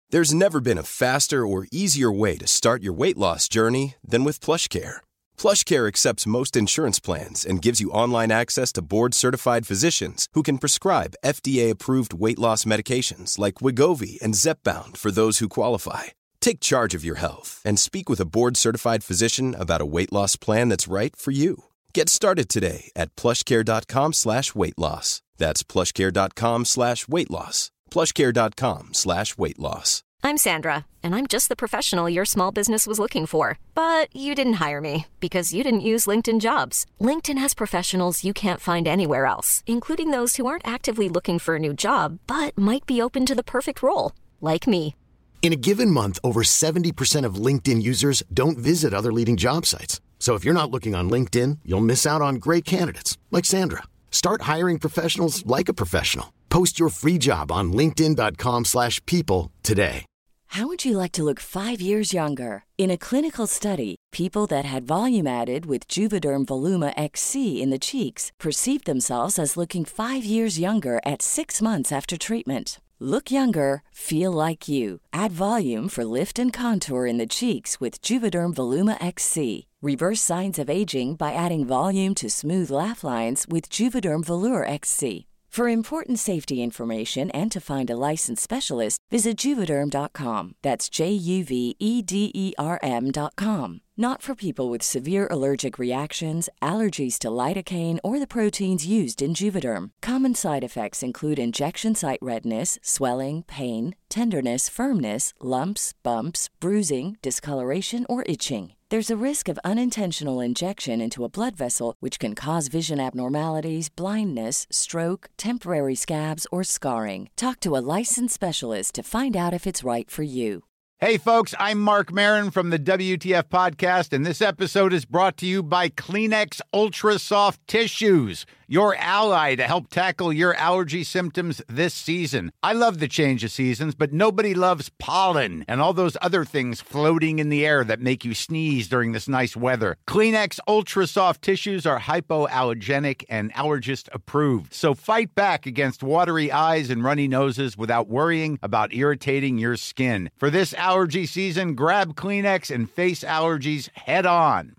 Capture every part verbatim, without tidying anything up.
There's never been a faster or easier way to start your weight loss journey than with PlushCare. PlushCare accepts most insurance plans and gives you online access to board-certified physicians who can prescribe F D A-approved weight loss medications like Wegovy and Zepbound for those who qualify. Take charge of your health and speak with a board-certified physician about a weight loss plan that's right for you. Get started today at plushcare.com slash weight loss. That's plushcare.com slash weight loss. plushcare.com slash weight loss. I'm Sandra, and I'm just the professional your small business was looking for. But you didn't hire me because you didn't use LinkedIn Jobs. LinkedIn has professionals you can't find anywhere else, including those who aren't actively looking for a new job, but might be open to the perfect role, like me. In a given month, over seventy percent of LinkedIn users don't visit other leading job sites. So if you're not looking on LinkedIn, you'll miss out on great candidates, like Sandra. Start hiring professionals like a professional. Post your free job on linkedin.com slash people today. How would you like to look five years younger? In a clinical study, people that had volume added with Juvederm Voluma X C in the cheeks perceived themselves as looking five years younger at six months after treatment. Look younger, feel like you. Add volume for lift and contour in the cheeks with Juvederm Voluma X C. Reverse signs of aging by adding volume to smooth laugh lines with Juvederm Volure X C. For important safety information and to find a licensed specialist, visit Juvederm dot com. That's J U V E D E R M dot com. Not for people with severe allergic reactions, allergies to lidocaine, or the proteins used in Juvederm. Common side effects include injection site redness, swelling, pain, tenderness, firmness, lumps, bumps, bruising, discoloration, or itching. There's a risk of unintentional injection into a blood vessel, which can cause vision abnormalities, blindness, stroke, temporary scabs, or scarring. Talk to a licensed specialist to find out if it's right for you. Hey, folks, I'm Mark Maron from the W T F Podcast, and this episode is brought to you by Kleenex Ultra Soft Tissues, your ally to help tackle your allergy symptoms this season. I love the change of seasons, but nobody loves pollen and all those other things floating in the air that make you sneeze during this nice weather. Kleenex Ultra Soft Tissues are hypoallergenic and allergist approved, so fight back against watery eyes and runny noses without worrying about irritating your skin. For this allergy season, grab Kleenex and face allergies head on.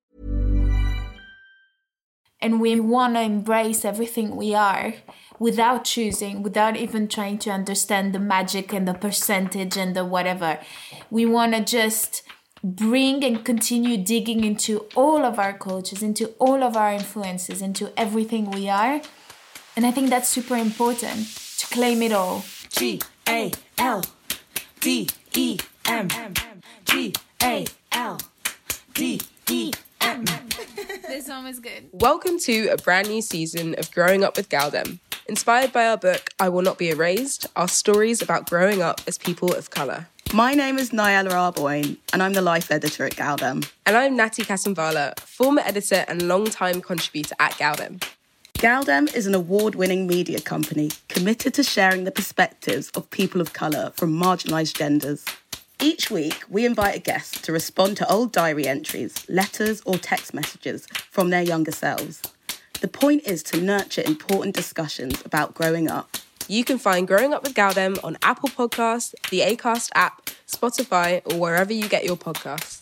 And we want to embrace everything we are without choosing, without even trying to understand the magic and the percentage and the whatever. We want to just bring and continue digging into all of our cultures, into all of our influences, into everything we are. And I think that's super important, to claim it all. G A L D E M G A L D E M This one was good. Welcome to a brand new season of Growing Up with Galdem. Inspired by our book, I Will Not Be Erased, our stories about growing up as people of colour. My name is Nyala Arboin, and I'm the life editor at Galdem. And I'm Natty Kasamvala, former editor and long-time contributor at Galdem. Galdem is an award-winning media company committed to sharing the perspectives of people of colour from marginalised genders. Each week, we invite a guest to respond to old diary entries, letters or text messages from their younger selves. The point is to nurture important discussions about growing up. You can find Growing Up with Galdem on Apple Podcasts, the Acast app, Spotify, or wherever you get your podcasts.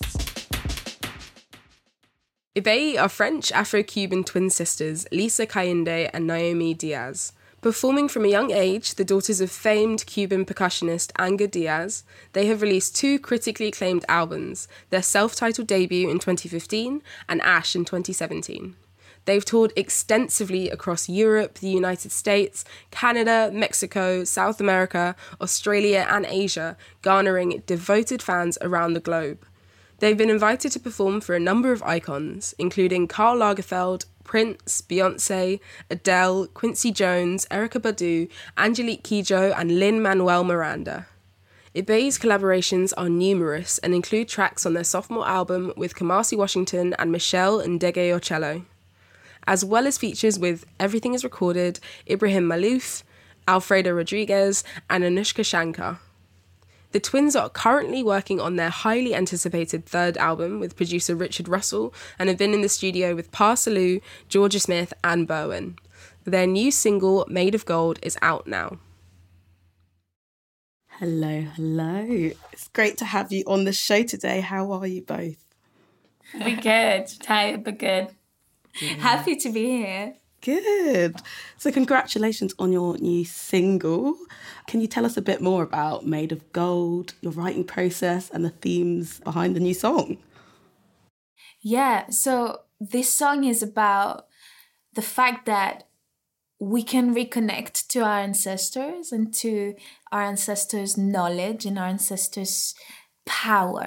Ibeyi are French Afro-Cuban twin sisters Lisa Kayinde and Naomi Diaz. Performing from a young age, the daughters of famed Cuban percussionist Anga Diaz, they have released two critically acclaimed albums, their self-titled debut in twenty fifteen and Ash in twenty seventeen. They've toured extensively across Europe, the United States, Canada, Mexico, South America, Australia and Asia, garnering devoted fans around the globe. They've been invited to perform for a number of icons, including Karl Lagerfeld, Prince, Beyoncé, Adele, Quincy Jones, Erykah Badu, Angelique Kidjo and Lin-Manuel Miranda. Ibeyi's collaborations are numerous and include tracks on their sophomore album with Kamasi Washington and Michelle Ndegeocello, as well as features with Everything Is Recorded, Ibrahim Malouf, Alfredo Rodriguez and Anushka Shankar. The twins are currently working on their highly anticipated third album with producer Richard Russell and have been in the studio with Parsaloo, Georgia Smith and Berwyn. Their new single, Made of Gold, is out now. Hello, hello. It's great to have you on the show today. How are you both? We're good. Tired, but good. Mm. Happy to be here. Good. So congratulations on your new single. Can you tell us a bit more about Made of Gold, your writing process and the themes behind the new song? Yeah, so this song is about the fact that we can reconnect to our ancestors and to our ancestors' knowledge and our ancestors' power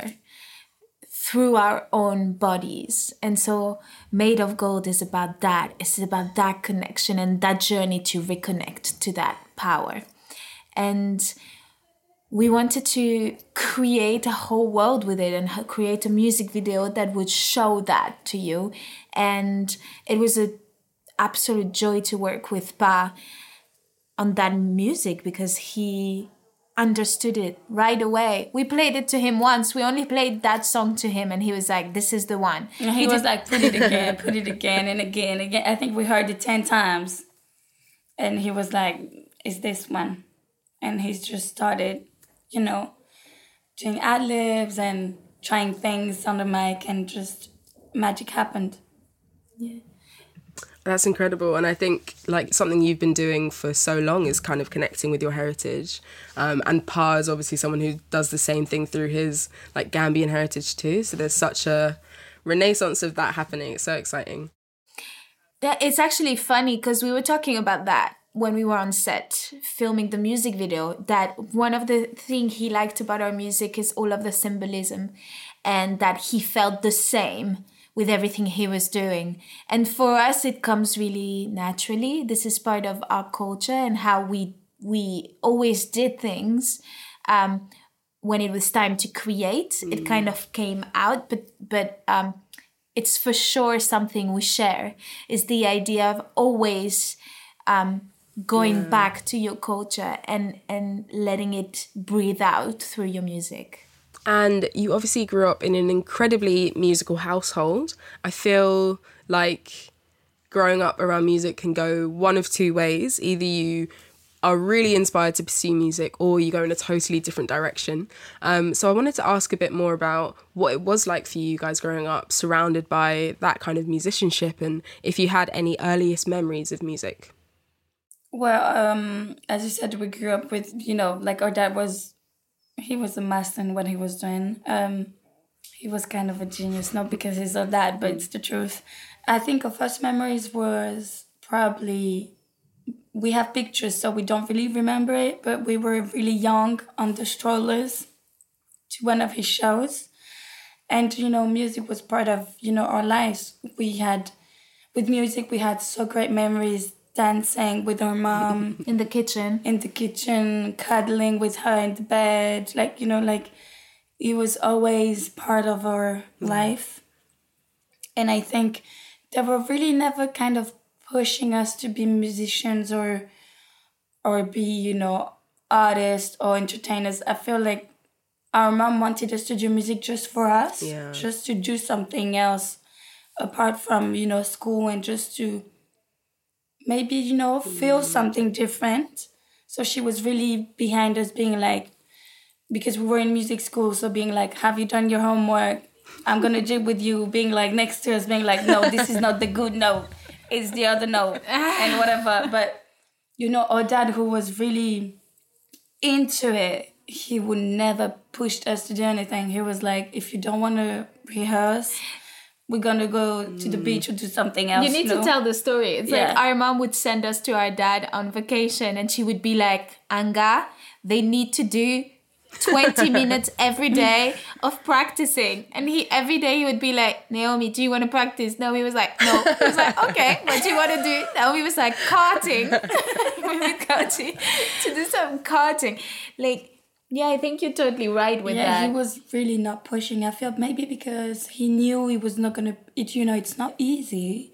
through our own bodies. And so Made of Gold is about that. It's about that connection and that journey to reconnect to that power. And we wanted to create a whole world with it and create a music video that would show that to you. And it was an absolute joy to work with Pa on that music because he understood it right away. We played it to him once. We only played that song to him and he was like, this is the one. And he, he was did- like, put it again, put it again and again, again. I think we heard it ten times. And he was like, is this one? And he's just started, you know, doing ad-libs and trying things on the mic and just magic happened. Yeah. That's incredible. And I think like something you've been doing for so long is kind of connecting with your heritage. Um, and Pa is obviously someone who does the same thing through his like Gambian heritage too. So there's such a renaissance of that happening. It's so exciting. That it's actually funny because we were talking about that when we were on set filming the music video, that one of the things he liked about our music is all of the symbolism and that he felt the same with everything he was doing. And for us, it comes really naturally. This is part of our culture and how we we always did things. Um, when it was time to create, mm. it kind of came out, but but um, it's for sure something we share, is the idea of always um, going yeah. back to your culture and, and letting it breathe out through your music. And you obviously grew up in an incredibly musical household. I feel like growing up around music can go one of two ways. Either you are really inspired to pursue music or you go in a totally different direction. Um, so I wanted to ask a bit more about what it was like for you guys growing up surrounded by that kind of musicianship and if you had any earliest memories of music. Well, um, as you said, we grew up with, you know, like our dad was, he was a master in what he was doing. Um, he was kind of a genius, not because he's our dad, but it's the truth. I think our first memories was probably, we have pictures, so we don't really remember it, but we were really young on the strollers to one of his shows. And, you know, music was part of, you know, our lives. We had, with music, we had so great memories, dancing with our mom. In the kitchen. In the kitchen, cuddling with her in the bed. Like, you know, like, it was always part of our mm. life. And I think they were really never kind of pushing us to be musicians or or be, you know, artists or entertainers. I feel like our mom wanted us to do music just for us, yeah. just to do something else apart from, you know, school and just to maybe, you know, feel mm. something different. So she was really behind us being like, because we were in music school, so being like, have you done your homework? I'm going to jig with you, being like next to us, being like, no, this is not the good note. It's the other note and whatever. But, you know, our dad, who was really into it, he would never push us to do anything. He was like, if you don't want to rehearse, we're going to go to the beach or do something else. You need no? to tell the story. It's yeah. like our mom would send us to our dad on vacation and she would be like, Anga, they need to do twenty minutes every day of practicing. And he every day he would be like, Naomi, do you want to practice? Naomi was like, no. He was like, okay, what do you want to do? Naomi was like, karting. We would go to, to do some karting. Like, yeah, I think you're totally right with yeah, that. Yeah, he was really not pushing. I felt maybe because he knew he was not going to, it, you know, it's not easy.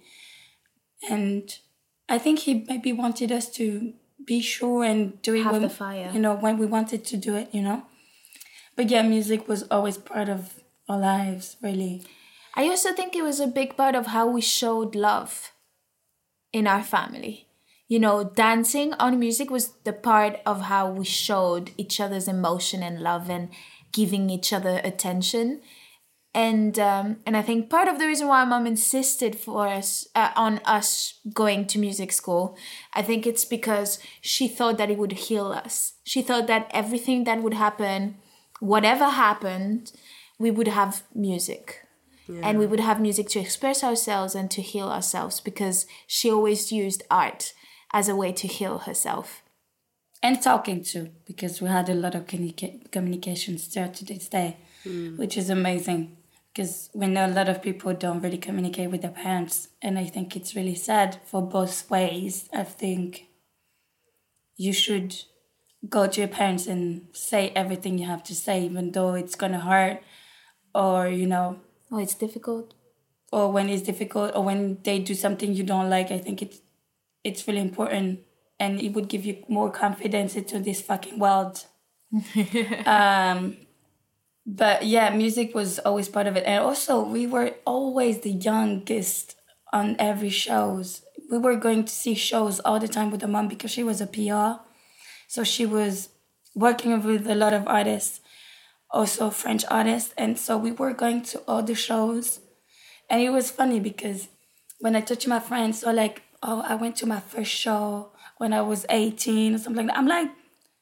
And I think he maybe wanted us to be sure and do it Have when, the fire. you know, when we wanted to do it, you know. But yeah, music was always part of our lives, really. I also think it was a big part of how we showed love in our family. you know, dancing on music was the part of how we showed each other's emotion and love and giving each other attention. And um, and I think part of the reason why mom insisted for us uh, on us going to music school, I think it's because she thought that it would heal us. She thought that everything that would happen, whatever happened, we would have music. Yeah. And we would have music to express ourselves and to heal ourselves, because she always used art as a way to heal herself. And talking too, because we had a lot of communica- communications there to this day, mm. which is amazing. Because we know a lot of people don't really communicate with their parents. And I think it's really sad for both ways. I think you should go to your parents and say everything you have to say, even though it's going to hurt, or, you know... Or it's difficult. Or when it's difficult, or when they do something you don't like. I think it's, it's really important. And it would give you more confidence into this fucking world. um... But yeah, music was always part of it. And also, we were always the youngest on every shows. We were going to see shows all the time with the mom because she was a P R. So she was working with a lot of artists, also French artists. And so we were going to all the shows. And it was funny because when I talk to my friends, or like, oh, I went to my first show when I was eighteen or something like that. I'm like,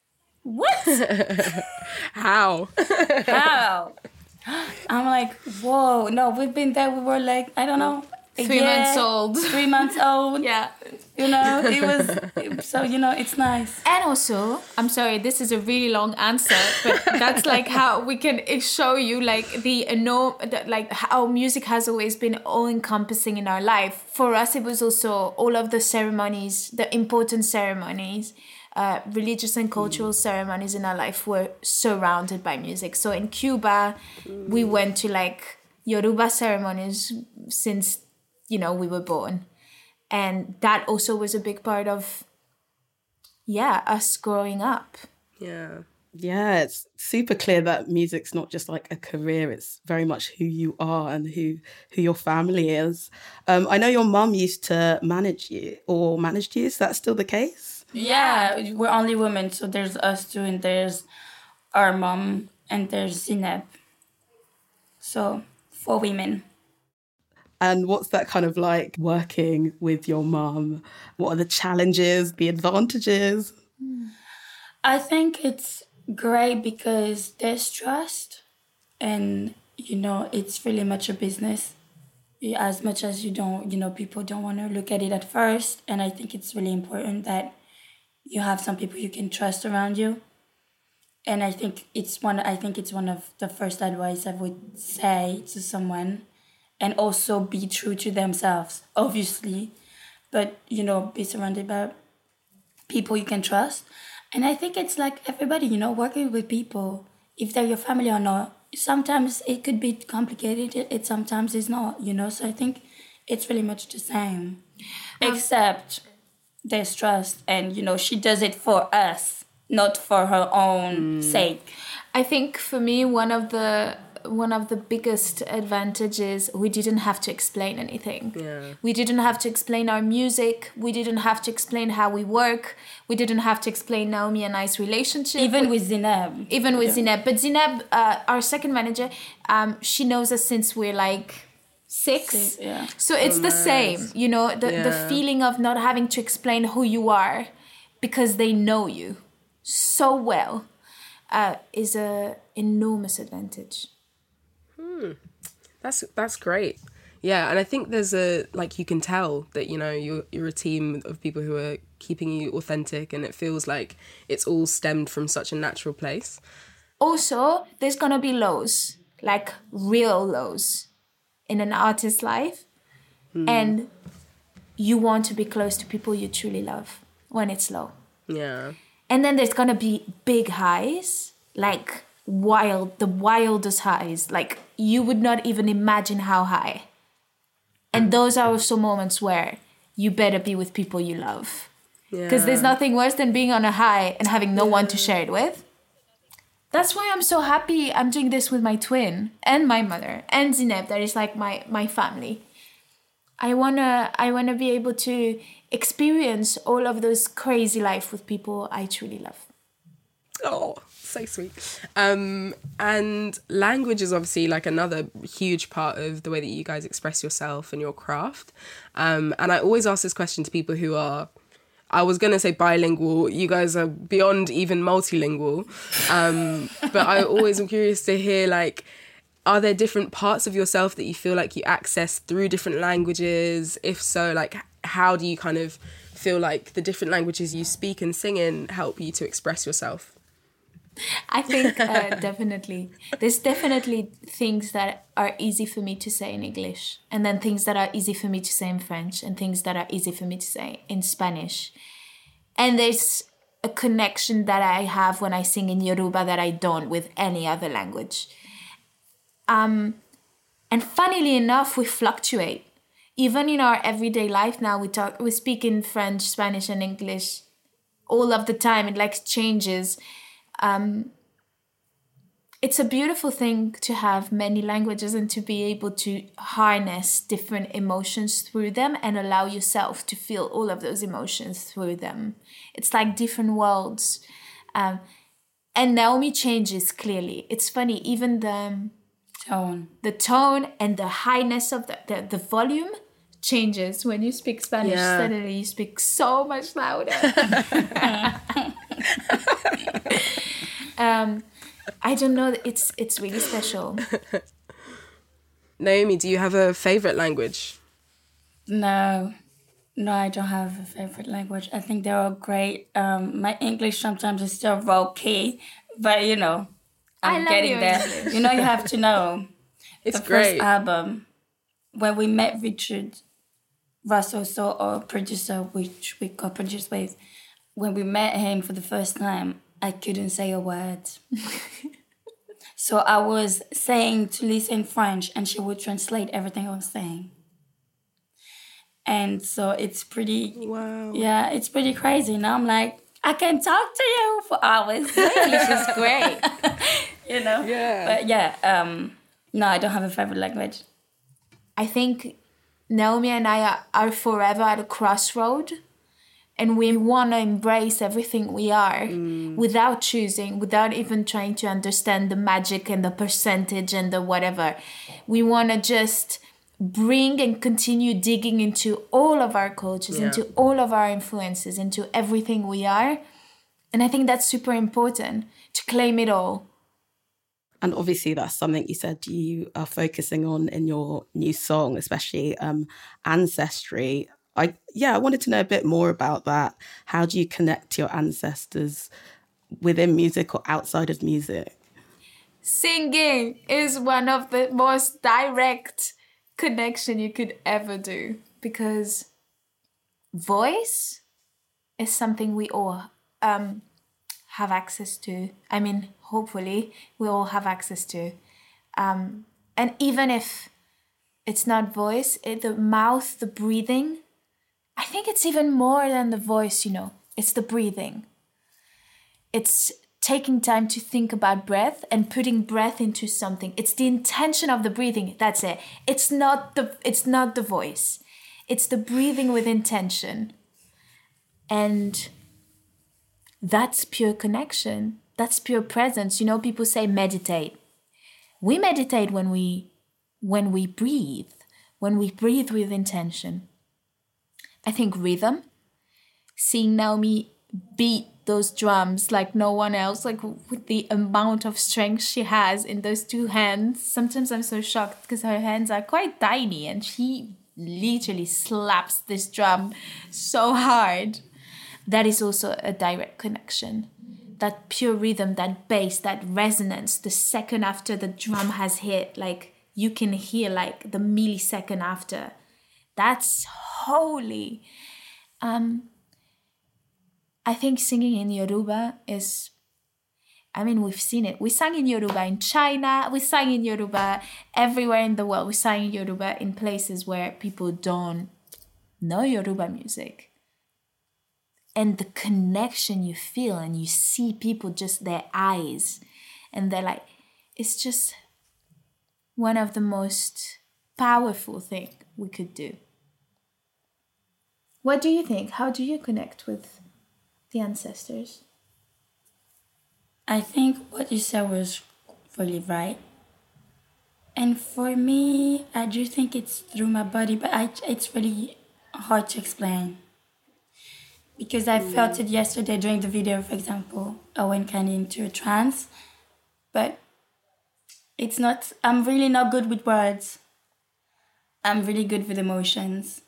what? How? How? I'm like, whoa, no, we've been there. We were like, I don't know. Three year, months old. Three months old. Yeah. You know, it was, so, you know, it's nice. And also, I'm sorry, this is a really long answer, but that's like how we can show you like the enorm, like how music has always been all-encompassing in our life. For us, it was also all of the ceremonies, the important ceremonies. Uh, religious and cultural ceremonies in our life were surrounded by music. So in Cuba, mm. we went to like Yoruba ceremonies since, you know, we were born. And that also was a big part of, yeah, us growing up. Yeah. Yeah, it's super clear that music's not just like a career, it's very much who you are and who, who your family is. Um, I know your mum used to manage you or managed you. Is that still the case? Yeah, we're only women, so there's us two and there's our mom and there's Zineb. So, four women. And what's that kind of like working with your mum? What are the challenges, the advantages? I think it's great because there's trust and, you know, it's really much a business. As much as you don't, you know, people don't want to look at it at first. And I think it's really important that you have some people you can trust around you. And I think it's one I think it's one of the first advice I would say to someone. And also be true to themselves, obviously. But, you know, be surrounded by people you can trust. And I think it's like everybody, you know, working with people, if they're your family or not, sometimes it could be complicated. It, it sometimes is not, you know. So I think it's really much the same. Um, Except... there's trust, and you know she does it for us, not for her own mm. sake. I think for me one of the one of the biggest advantages, we didn't have to explain anything. Yeah. We didn't have to explain our music. We didn't have to explain how we work. We didn't have to explain Naomi and I's relationship. Even with Zineb. Even with yeah. Zineb. But Zineb, uh, our second manager, um, she knows us since we're like six. six yeah. So it's oh, the nice. same, you know, the, yeah. the feeling of not having to explain who you are because they know you so well uh, is a enormous advantage. Hmm. That's that's great. Yeah, and I think there's a, like, you can tell that, you know, you're, you're a team of people who are keeping you authentic, and it feels like it's all stemmed from such a natural place. Also, there's going to be lows, like real lows in an artist's life. Hmm. And you want to be close to people you truly love when it's low. Yeah. And then there's going to be big highs, like wild, the wildest highs. Like, you would not even imagine how high. And those are also moments where you better be with people you love. Because yeah. there's nothing worse than being on a high and having no yeah. one to share it with. That's why I'm so happy I'm doing this with my twin and my mother and Zineb, that is like my, my family. I wanna I wanna be able to experience all of those crazy life with people I truly love. Oh, so sweet. Um, and language is obviously like another huge part of the way that you guys express yourself and your craft. Um, and I always ask this question to people who are, I was going to say bilingual. You guys are beyond even multilingual. Um, but I always am curious to hear, like, are there different parts of yourself that you feel like you access through different languages? If so, like, how do you kind of feel like the different languages you speak and sing in help you to express yourself? I think uh, definitely. There's definitely things that are easy for me to say in English, and then things that are easy for me to say in French, and things that are easy for me to say in Spanish. And there's a connection that I have when I sing in Yoruba that I don't with any other language. Um, and funnily enough, we fluctuate. Even in our everyday life now, we talk, we speak in French, Spanish, and English all of the time. It like changes. Um, it's a beautiful thing to have many languages and to be able to harness different emotions through them and allow yourself to feel all of those emotions through them. It's like different worlds. Um, and Naomi changes clearly. It's funny, even the tone, the tone and the highness of the, the, the volume changes when you speak Spanish. Yeah. Suddenly you speak so much louder. um, I don't know. It's it's really special. Naomi, do you have a favourite language? No, no, I don't have a favourite language. I think they're all great. Um, my English sometimes is still rocky, but you know, I'm getting there. English. You know, you have to know. It's the great. First album, when we met Richard Russell, so our producer, which we co-produced with, when we met him for the first time, I couldn't say a word. So I was saying to Lisa in French, and she would translate everything I was saying. And so it's pretty, wow. Yeah, it's pretty crazy. Now I'm like, I can talk to you for hours. English is great, you know. Yeah. But yeah, um, no, I don't have a favorite language. I think Naomi and I are, are forever at a crossroad, and we want to embrace everything we are mm. without choosing, without even trying to understand the magic and the percentage and the whatever. We want to just bring and continue digging into all of our cultures, yeah. into all of our influences, into everything we are. And I think that's super important, to claim it all. And obviously that's something you said you are focusing on in your new song, especially um, Ancestry. I yeah, I wanted to know a bit more about that. How do you connect to your ancestors within music or outside of music? Singing is one of the most direct connection you could ever do, because voice is something we all um, have access to. I mean, hopefully we all have access to. Um, and even if it's not voice, it, the mouth, the breathing, I think it's even more than the voice, you know. It's the breathing. It's taking time to think about breath and putting breath into something. It's the intention of the breathing. That's it. It's not the it's not the voice. It's the breathing with intention. And that's pure connection. That's pure presence. You know, people say meditate. We meditate when we when we breathe, when we breathe with intention. I think rhythm, seeing Naomi beat those drums like no one else, like with the amount of strength she has in those two hands. Sometimes I'm so shocked because her hands are quite tiny and she literally slaps this drum so hard. That is also a direct connection. That pure rhythm, that bass, that resonance, the second after the drum has hit, like you can hear like the millisecond after. That's holy. Um, I think singing in Yoruba is, I mean, we've seen it. We sang in Yoruba in China. We sang in Yoruba everywhere in the world. We sang in Yoruba in places where people don't know Yoruba music. And the connection you feel, and you see people, just their eyes, and they're like, it's just one of the most powerful things we could do. What do you think? How do you connect with the ancestors? I think what you said was really right. And for me, I do think it's through my body, but I, it's really hard to explain. Because I mm. felt it yesterday during the video, for example. I went kind of into a trance. But it's not, I'm really not good with words. I'm really good with emotions.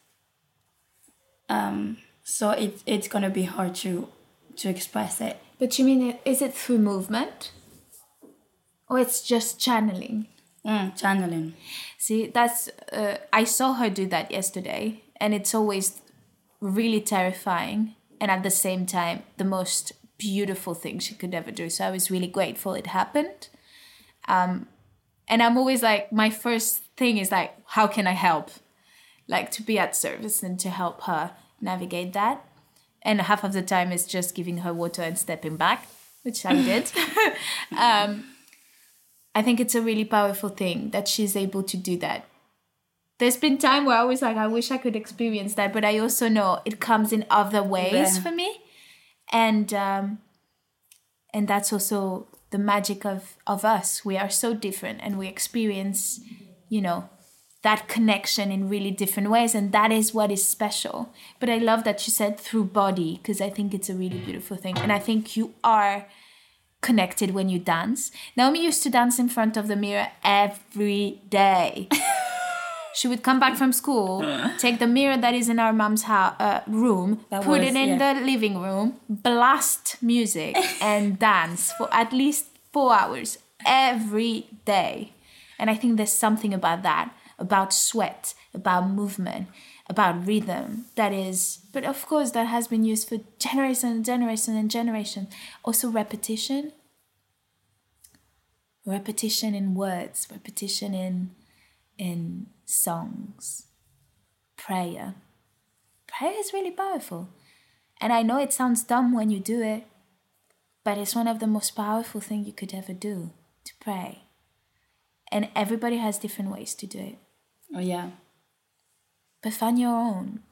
Um, so it, it's going to be hard to, to express it. But you mean, is it through movement? Or it's just channeling? Mm, channeling. See, that's, uh, I saw her do that yesterday. And it's always really terrifying. And at the same time, the most beautiful thing she could ever do. So I was really grateful it happened. Um, and I'm always like, my first thing is like, how can I help? Like to be at service and to help her navigate that. And half of the time is just giving her water and stepping back, which I did. um, I think it's a really powerful thing that she's able to do that. There's been time where I was like, I wish I could experience that, but I also know it comes in other ways yeah. for me. And um, and that's also the magic of, of us. We are so different and we experience, you know, that connection in really different ways. And that is what is special. But I love that you said through body, because I think it's a really beautiful thing. And I think you are connected when you dance. Naomi used to dance in front of the mirror every day. She would come back from school, take the mirror that is in our mom's house, uh, room, that put was, it in yeah. the living room, blast music and dance for at least four hours every day. And I think there's something about that, about sweat, about movement, about rhythm that is, but of course that has been used for generation and generation and generation. Also repetition. Repetition in words, repetition in in songs, prayer. Prayer is really powerful. And I know it sounds dumb when you do it, but it's one of the most powerful things you could ever do, to pray. And everybody has different ways to do it. Oh, yeah. But find your own.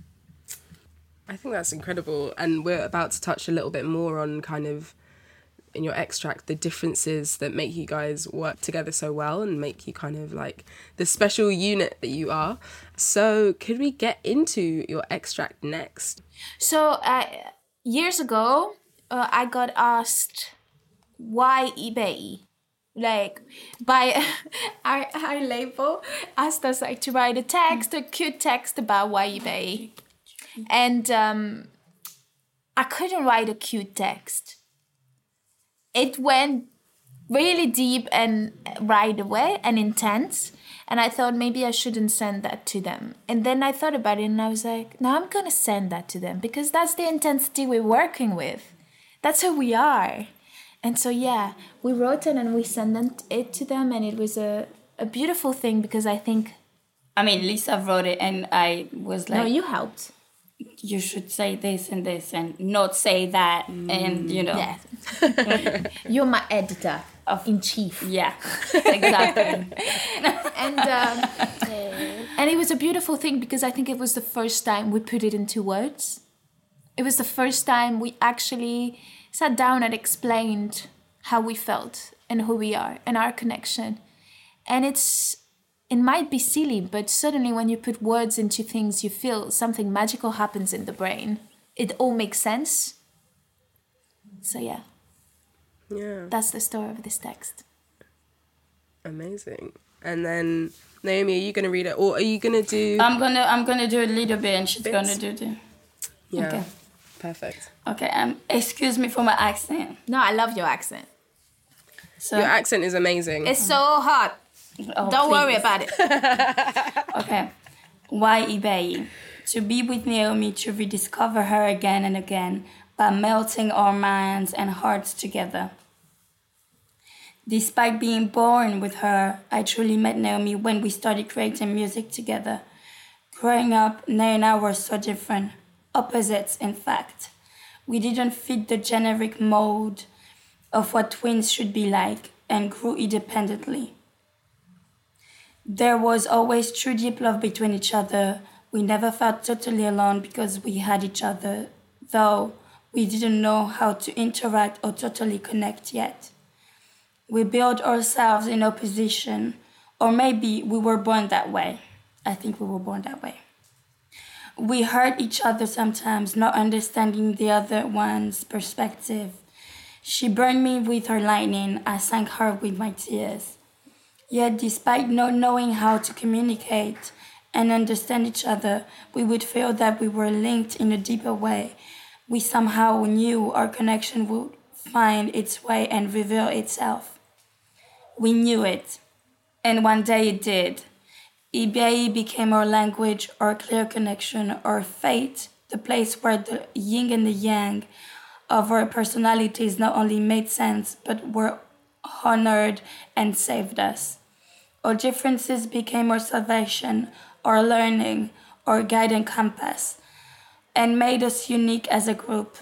I think that's incredible. And we're about to touch a little bit more on kind of, in your extract, the differences that make you guys work together so well and make you kind of like the special unit that you are. So could we get into your extract next? So uh, years ago, uh, I got asked, why eBay? Like, by our, our label asked us like to write a text, a cute text about why eBay. And um, I couldn't write a cute text. It went really deep and right away and intense. And I thought maybe I shouldn't send that to them. And then I thought about it and I was like, no, I'm going to send that to them because that's the intensity we're working with. That's who we are. And so, yeah, we wrote it and we sent it to them. And it was a, a beautiful thing because I think... I mean, Lisa wrote it and I was like... No, you helped. You should say this and this and not say that. Mm. And, you know... Yeah. You're my editor of in chief. Yeah, exactly. and um, and it was a beautiful thing because I think it was the first time we put it into words. It was the first time we actually sat down and explained how we felt and who we are and our connection. And it's it might be silly, but suddenly when you put words into things you feel, something magical happens in the brain. It all makes sense. So yeah. Yeah. That's the story of this text. Amazing. And then Naomi, are you gonna read it or are you gonna do I'm gonna I'm gonna do a little bit and she's bits? gonna do the Yeah. Okay. Perfect. Okay, um excuse me for my accent. No, I love your accent. So your accent is amazing. It's so hot. Oh, Don't please. worry about it. Okay. Why eBay? To be with Naomi, to rediscover her again and again by melting our minds and hearts together. Despite being born with her, I truly met Naomi when we started creating music together. Growing up, Nay and I were so different. Opposites, in fact. We didn't fit the generic mold of what twins should be like and grew independently. There was always true deep love between each other, We never felt totally alone because we had each other, though we didn't know how to interact or totally connect yet. We built ourselves in opposition, or maybe we were born that way. I think we were born that way. We hurt each other sometimes, not understanding the other one's perspective. She burned me with her lightning, I sank her with my tears. Yet despite not knowing how to communicate and understand each other, we would feel that we were linked in a deeper way. We somehow knew our connection would find its way and reveal itself. We knew it, and one day it did. Ibeyi became our language, our clear connection, our fate, the place where the yin and the yang of our personalities not only made sense, but were honored and saved us. Our differences became our salvation, our learning, our guiding compass, and made us unique as a group.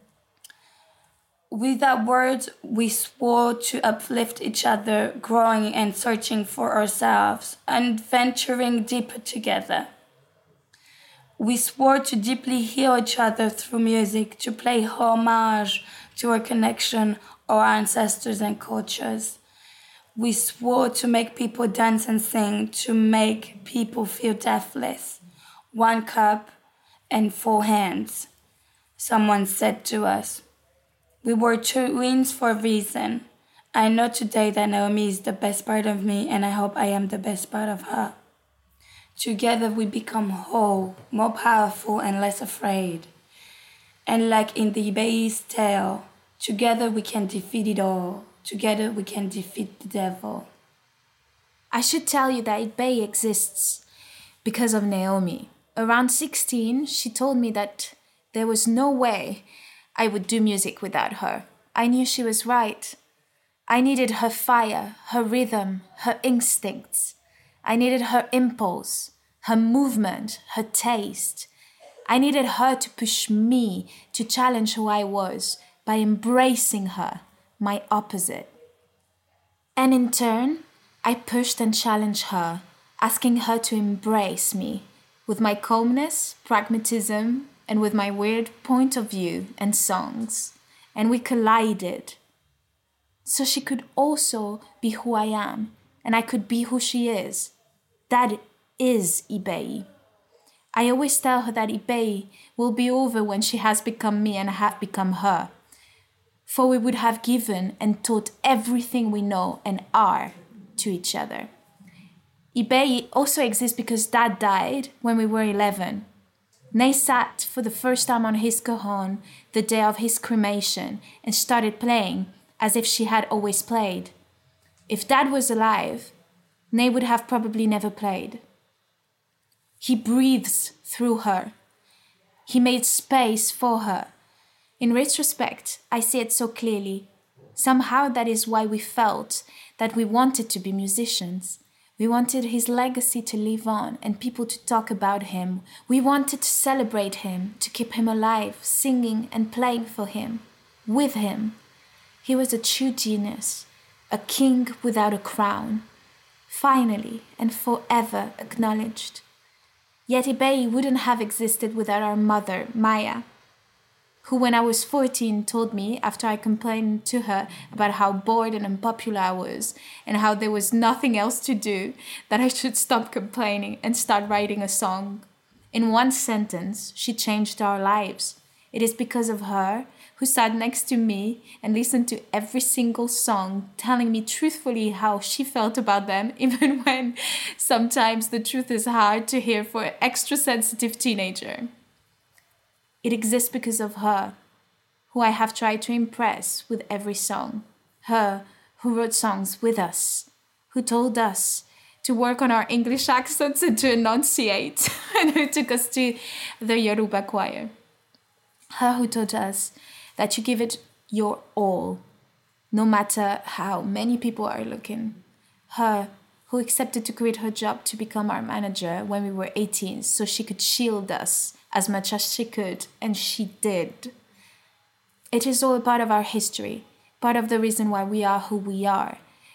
Without words, we swore to uplift each other, growing and searching for ourselves, and venturing deeper together. We swore to deeply heal each other through music, to play homage to our connection, our ancestors and cultures. We swore to make people dance and sing, to make people feel deathless. One cup and four hands, someone said to us. We were twins for a reason. I know today that Naomi is the best part of me, and I hope I am the best part of her. Together we become whole, more powerful and less afraid. And like in the Ibeyi's tale, together we can defeat it all. Together we can defeat the devil. I should tell you that Ibeyi exists because of Naomi. Around sixteen, she told me that there was no way I would do music without her. I knew she was right. I needed her fire, her rhythm, her instincts. I needed her impulse, her movement, her taste. I needed her to push me to challenge who I was by embracing her, my opposite. And in turn, I pushed and challenged her, asking her to embrace me with my calmness, pragmatism, and with my weird point of view and songs, and we collided. So she could also be who I am, and I could be who she is. That is Ibeyi. I always tell her that Ibeyi will be over when she has become me and I have become her, for we would have given and taught everything we know and are to each other. Ibeyi also exists because Dad died when we were eleven. Nay sat for the first time on his cajon the day of his cremation and started playing as if she had always played. If Dad was alive, Nay would have probably never played. He breathes through her. He made space for her. In retrospect, I see it so clearly. Somehow that is why we felt that we wanted to be musicians. We wanted his legacy to live on and people to talk about him. We wanted to celebrate him, to keep him alive, singing and playing for him, with him. He was a true genius, a king without a crown, finally and forever acknowledged. Yet Ibeyi wouldn't have existed without our mother, Maya, who when I was fourteen told me, after I complained to her about how bored and unpopular I was and how there was nothing else to do, that I should stop complaining and start writing a song. In one sentence, she changed our lives. It is because of her, who sat next to me and listened to every single song, telling me truthfully how she felt about them, even when sometimes the truth is hard to hear for an extra sensitive teenager. It exists because of her, who I have tried to impress with every song. Her who wrote songs with us, who told us to work on our English accents and to enunciate, and who took us to the Yoruba choir. Her who taught us that you give it your all, no matter how many people are looking. Her who accepted to quit her job to become our manager when we were eighteen so she could shield us as much as she could, and she did. It is all a part of our history, part of the reason why we are who we are,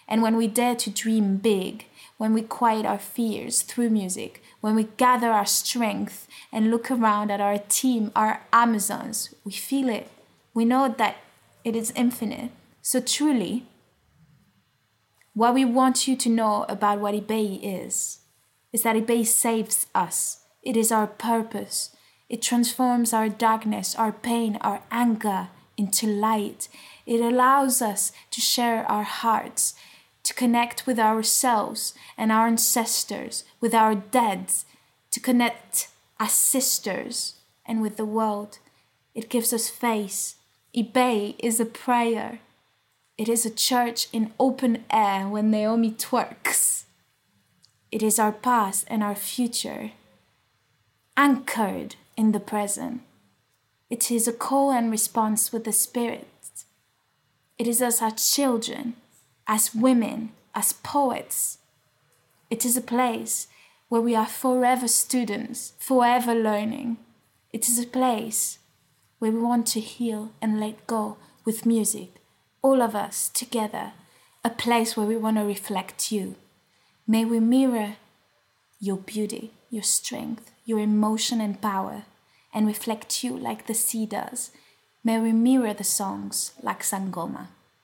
And when we dare to dream big, when we quiet our fears through music, when we gather our strength and look around at our team, our Amazons, we feel it. We know that it is infinite. So truly, what we want you to know about what eBay is, is that eBay saves us. It is our purpose. It transforms our darkness, our pain, our anger into light. It allows us to share our hearts, to connect with ourselves and our ancestors, with our dead, to connect as sisters and with the world. It gives us faith. eBay is a prayer. It is a church in open air when Naomi twerks. It is our past and our future, anchored in the present. It is a call and response with the Spirit. It is us as children, as women, as poets. It is a place where we are forever students, forever learning. It is a place where we want to heal and let go with music, all of us together, a place where we want to reflect you. May we mirror your beauty, your strength, your emotion and power, and reflect you like the sea does. May we mirror the songs like Sangoma.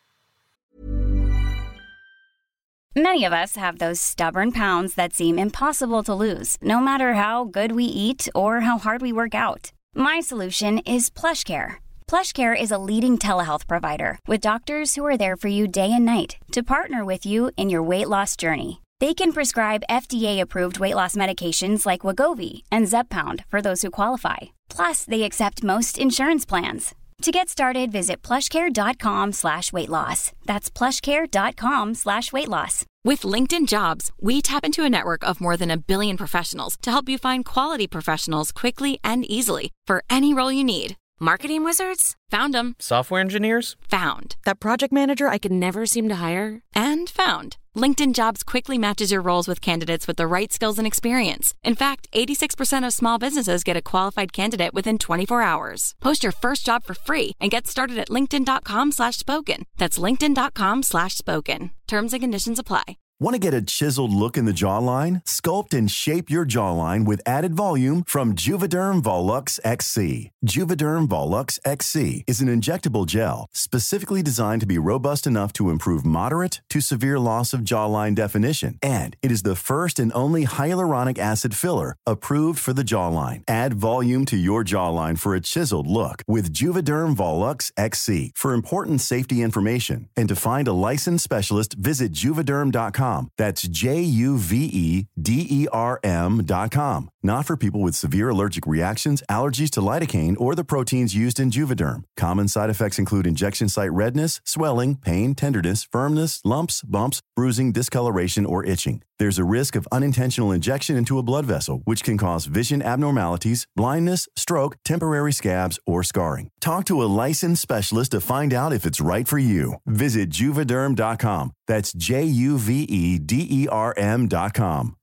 Many of us have those stubborn pounds that seem impossible to lose, no matter how good we eat or how hard we work out. My solution is PlushCare. PlushCare is a leading telehealth provider with doctors who are there for you day and night to partner with you in your weight loss journey. They can prescribe F D A-approved weight loss medications like Wegovy and Zepbound for those who qualify. Plus, they accept most insurance plans. To get started, visit plushcare.com slash weight loss. That's plushcare.com slash weight loss. With LinkedIn Jobs, we tap into a network of more than a billion professionals to help you find quality professionals quickly and easily for any role you need. Marketing wizards? Found them. Software engineers? Found. That project manager I could never seem to hire? And found. LinkedIn Jobs quickly matches your roles with candidates with the right skills and experience. In fact, eighty-six percent of small businesses get a qualified candidate within twenty-four hours. Post your first job for free and get started at linkedin.com slash spoken. That's linkedin.com slash spoken. Terms and conditions apply. Want to get a chiseled look in the jawline? Sculpt and shape your jawline with added volume from Juvederm Volux X C. Juvederm Volux X C is an injectable gel specifically designed to be robust enough to improve moderate to severe loss of jawline definition. And it is the first and only hyaluronic acid filler approved for the jawline. Add volume to your jawline for a chiseled look with Juvederm Volux X C. For important safety information and to find a licensed specialist, visit juvederm dot com. That's J U V E D E R M dot com. Not for people with severe allergic reactions, allergies to lidocaine, or the proteins used in Juvederm. Common side effects include injection site redness, swelling, pain, tenderness, firmness, lumps, bumps, bruising, discoloration, or itching. There's a risk of unintentional injection into a blood vessel, which can cause vision abnormalities, blindness, stroke, temporary scabs, or scarring. Talk to a licensed specialist to find out if it's right for you. Visit Juvederm dot com. That's J U V E D E R M dot com.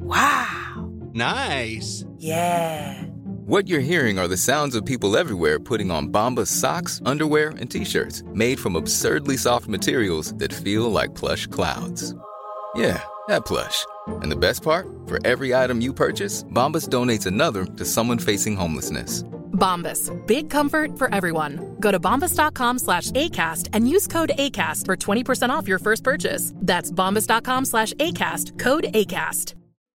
Wow. Nice. Yeah. What you're hearing are the sounds of people everywhere putting on Bombas socks, underwear, and T-shirts made from absurdly soft materials that feel like plush clouds. Yeah, that plush. And the best part? For every item you purchase, Bombas donates another to someone facing homelessness. Bombas. Big comfort for everyone. Go to bombas.com slash ACAST and use code ACAST for twenty percent off your first purchase. That's bombas.com slash ACAST. Code ACAST.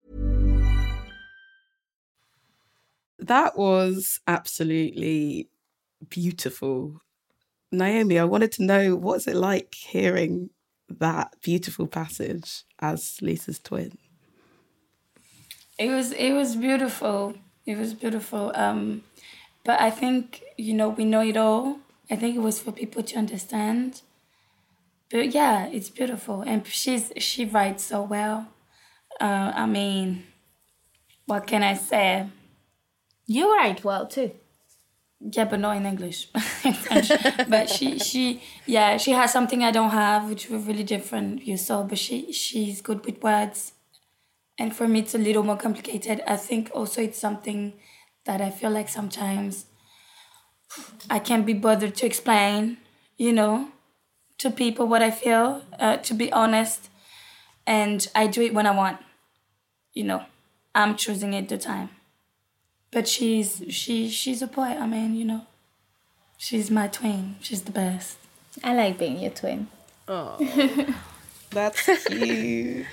That was absolutely beautiful. Naomi, I wanted to know, what's it like hearing that beautiful passage as Lisa's twin? It was it was beautiful. It was beautiful. Um, but I think, you know, we know it all. I think it was for people to understand. But yeah, it's beautiful. And she's she writes so well. Uh, I mean, what can I say? You write well too. Yeah, but not in English. In French. But she, she, yeah, she has something I don't have, which were really different, you saw. But she, she's good with words. And for me, it's a little more complicated. I think also it's something that I feel like sometimes I can't be bothered to explain, you know, to people what I feel, uh, to be honest. And I do it when I want. You know, I'm choosing it the time. But she's she she's a poet. I mean, you know, she's my twin. She's the best. I like being your twin. Oh, that's cute.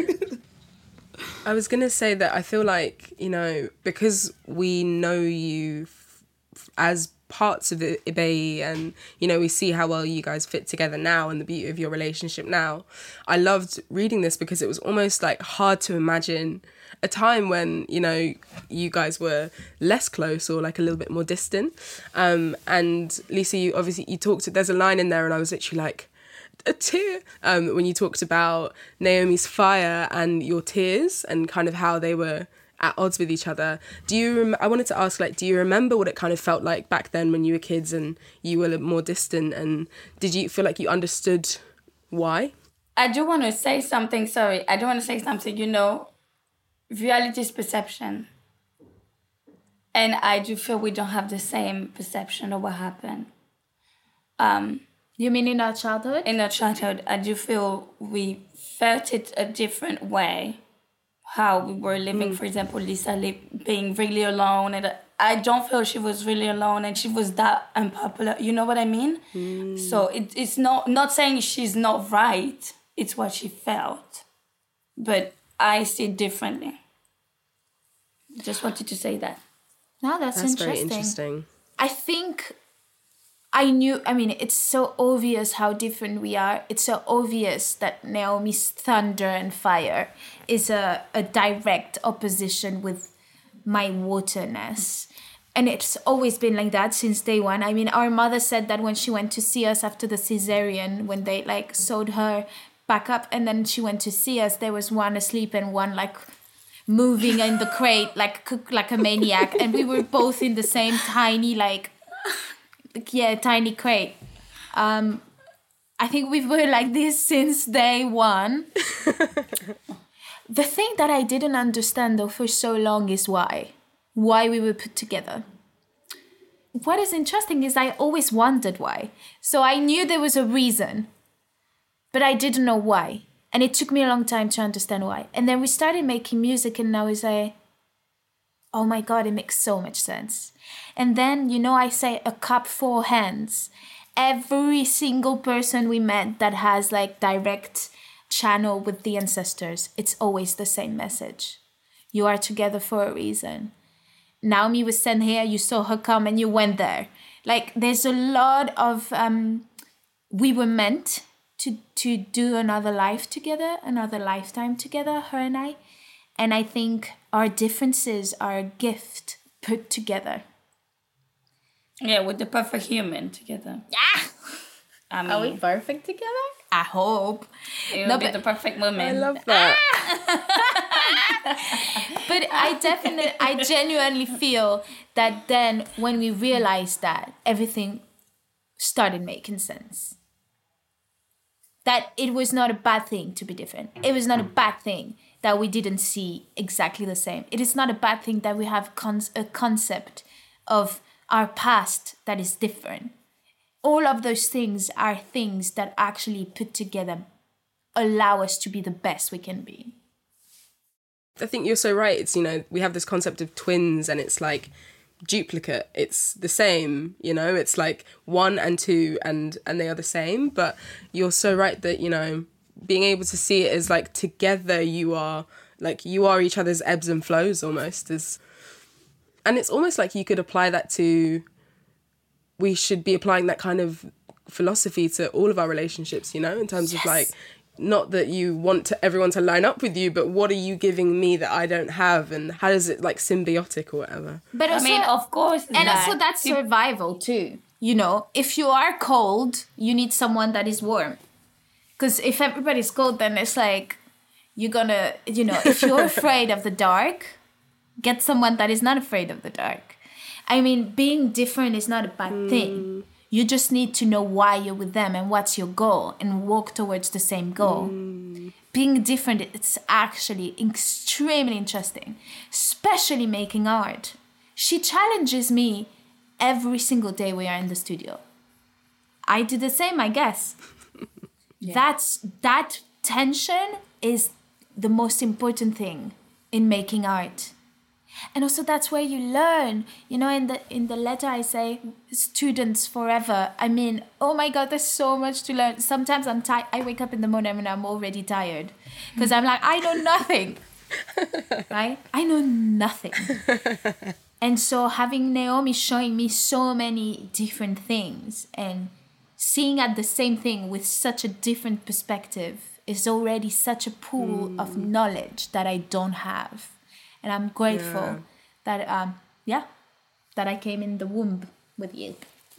I was going to say that I feel like, you know, because we know you f- as parts of Ibeyi and, you know, we see how well you guys fit together now and the beauty of your relationship now. I loved reading this because it was almost like hard to imagine a time when, you know, you guys were less close or like a little bit more distant. Um, and Lisa, you obviously, you talked, there's a line in there and I was literally like, a tear, um, when you talked about Naomi's fire and your tears and kind of how they were at odds with each other. Do you, rem- I wanted to ask, like, do you remember what it kind of felt like back then when you were kids and you were more distant, and did you feel like you understood why? I do want to say something, sorry, I do want to say something, you know, reality is perception. And I do feel we don't have the same perception of what happened. Um, you mean in our childhood? In our childhood, I do feel we felt it a different way. How we were living, mm. for example, Lisa li- being really alone. And I don't feel she was really alone and she was that unpopular. You know what I mean? Mm. So it, it's not, not saying she's not right. It's what she felt. But I see it differently. Just wanted to say that. No, that's, that's interesting. very interesting. I think I knew, I mean, it's so obvious how different we are. It's so obvious that Naomi's thunder and fire is a, a direct opposition with my waterness. And it's always been like that since day one. I mean, our mother said that when she went to see us after the cesarean, when they like sewed her back up and then she went to see us, there was one asleep and one like moving in the crate like like a maniac. And we were both in the same tiny like, yeah, tiny crate. Um, I think we were like this since day one. The thing that I didn't understand though for so long is why. Why we were put together. What is interesting is I always wondered why. So I knew there was a reason, but I didn't know why. And it took me a long time to understand why. And then we started making music and now it's like, oh my God, it makes so much sense. And then, you know, I say a cup for hands. Every single person we met that has like direct channel with the ancestors, it's always the same message. You are together for a reason. Naomi was sent here, you saw her come and you went there. Like there's a lot of, um, we were meant to, to do another life together, another lifetime together, her and I. And I think our differences are a gift put together. Yeah, with the perfect human together. Yeah. I mean, are we perfect together? I hope. It will be the perfect woman. I love that. But I definitely, I genuinely feel that then when we realized that, everything started making sense. That it was not a bad thing to be different. It was not a bad thing that we didn't see exactly the same. It is not a bad thing that we have con- a concept of our past that is different. All of those things are things that actually put together allow us to be the best we can be. I think you're so right. It's, you know, we have this concept of twins and it's like duplicate. It's the same, you know, it's like one and two and, and they are the same. But you're so right that, you know, being able to see it as like together you are, like you are each other's ebbs and flows almost. Is, and it's almost like you could apply that to, we should be applying that kind of philosophy to all of our relationships, you know, in terms yes. of like, not that you want to, everyone to line up with you, but what are you giving me that I don't have, and how is it like symbiotic or whatever? But also, I mean, of course, and that. also that's survival too. You know, if you are cold, you need someone that is warm. Because if everybody's cold, then it's like you're gonna, you know, if you're afraid of the dark, get someone that is not afraid of the dark. I mean, being different is not a bad mm. thing. You just need to know why you're with them and what's your goal and walk towards the same goal. Mm. Being different, it's actually extremely interesting, especially making art. She challenges me every single day we are in the studio. I do the same, I guess. Yeah. That's that tension is the most important thing in making art. And also that's where you learn. You know, in the in the letter I say students forever. I mean, oh my God, there's so much to learn. Sometimes I'm tired. I wake up in the morning and I'm already tired because I'm like, I know nothing. Right? I know nothing. And so having Naomi showing me so many different things and seeing at the same thing with such a different perspective is already such a pool mm. of knowledge that I don't have. And I'm grateful yeah. that, um, yeah, that I came in the womb with you.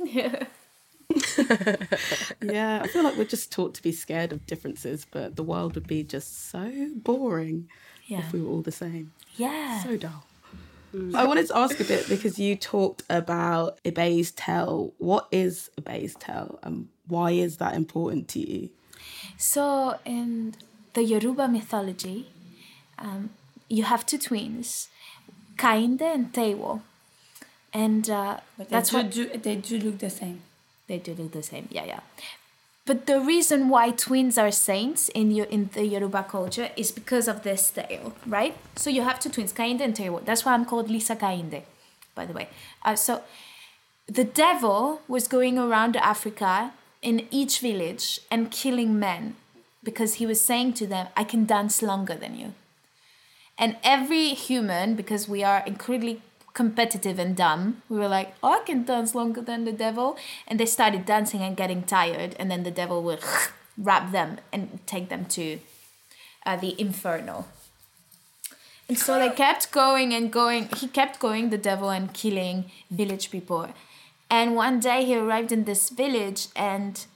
Yeah, I feel like we're just taught to be scared of differences, but the world would be just so boring yeah. if we were all the same. Yeah. So dull. Mm. I wanted to ask a bit because you talked about Ebe's tale. What is Ebe's tale and why is that important to you? So in the Yoruba mythology, um, you have two twins, Kainde and Teiwo. And uh, but that's do, what... Do, they do look the same. They do look the same, yeah, yeah. But the reason why twins are saints in in the Yoruba culture is because of this tale, right? So you have two twins, Kainde and Teiwo. That's why I'm called Lisa Kainde, by the way. Uh, so the devil was going around Africa in each village and killing men because he was saying to them, I can dance longer than you. And every human, because we are incredibly competitive and dumb, we were like, oh, I can dance longer than the devil. And they started dancing and getting tired. And then the devil would wrap them and take them to uh, the inferno. And so they kept going and going. He kept going, the devil, and killing village people. And one day he arrived in this village and